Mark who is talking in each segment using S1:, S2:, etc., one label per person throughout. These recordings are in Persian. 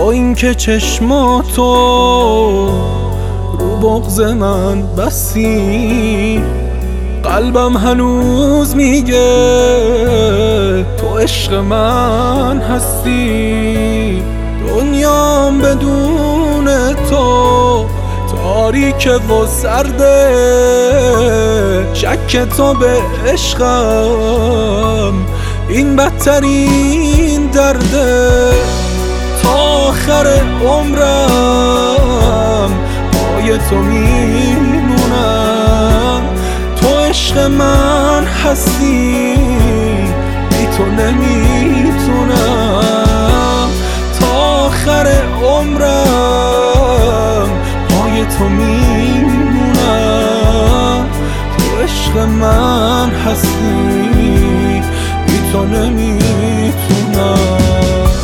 S1: با اینکه چشماتو رو بغض من بستی، قلبم هنوز میگه تو عشق من هستی. دنیام بدون تو تاریک و سرده، شک تو به عشقم این بدترین درده. تا آخر عمرم پای تو میمونم، تو عشق من هستی، بی تو نمیتونم. تا آخر عمرم پای تو میمونم، تو عشق من هستی، بی تو نمیتونم.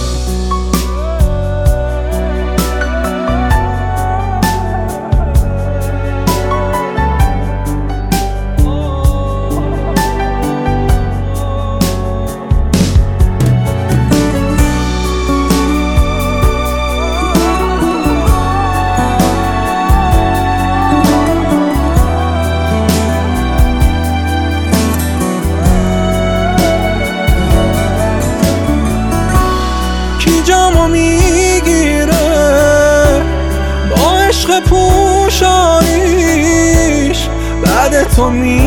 S1: جامو میگیره با عشق پوشانیش، بعد تو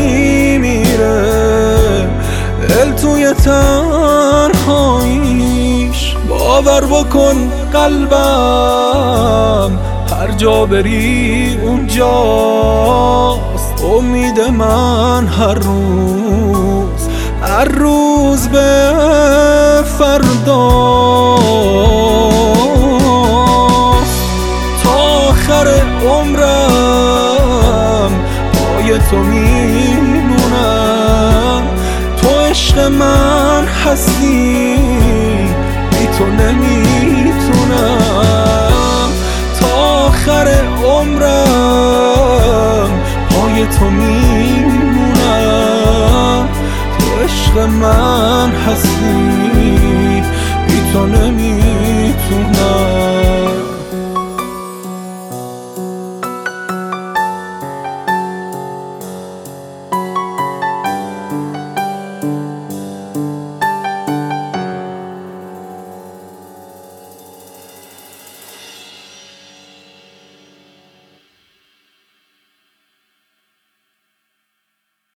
S1: میمیره دل توی تنهاییش. باور بکن قلبم هر جا بری اونجاست، امید من هر روز به فرداست. تا آخر عمرم پای تو میمونم، تو عشق من هستی، بی تو نمیتونم. تا آخر عمرم پای تو میمونم، تو عشق من هستی،